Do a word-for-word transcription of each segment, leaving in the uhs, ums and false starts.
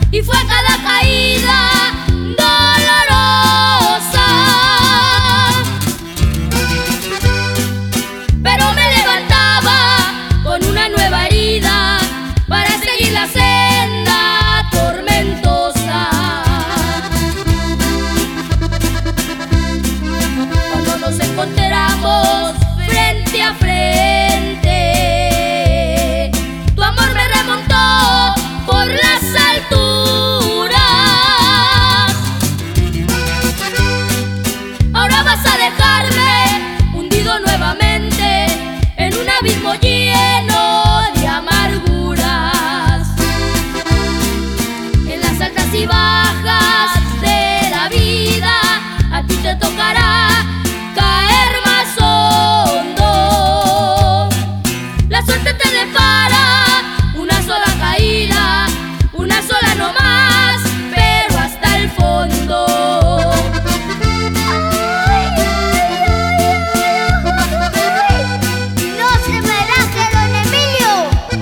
y fue cada caída dolorosa, pero me levantaba con una nueva herida para seguir la senda tormentosa. Cuando nos encontramos frente a frente, tu amor me remontó por las alturas. Ahora vas a dejarme hundido nuevamente en un abismo lleno de amarguras. En las altas y bajas de la vida a ti te tocará caer más hondo. La suerte te depara una sola caída, una sola no más, pero hasta el fondo. ¡No se me raje, don Emilio!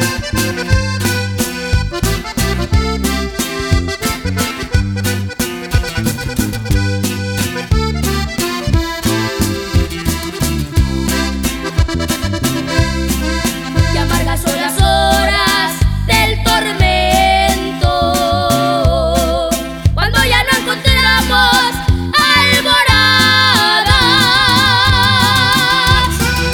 Y amargas son las horas del tormento, cuando ya no encontramos alboradas.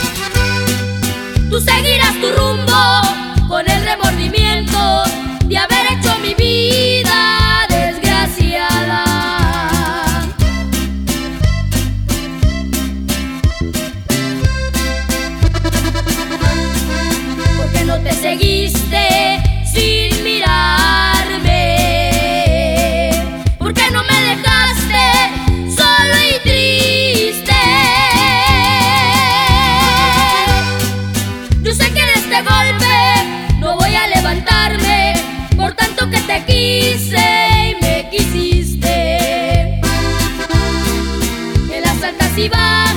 Tú seguirás tu rumbo con el remordimiento de haber hecho mi vida desgraciada. Porque no te seguiste sin mirarme, porque no me dejaste solo y triste. Yo sé que de este golpe no voy a levantarme, por tanto que te quise y me quisiste. En las altas y bajas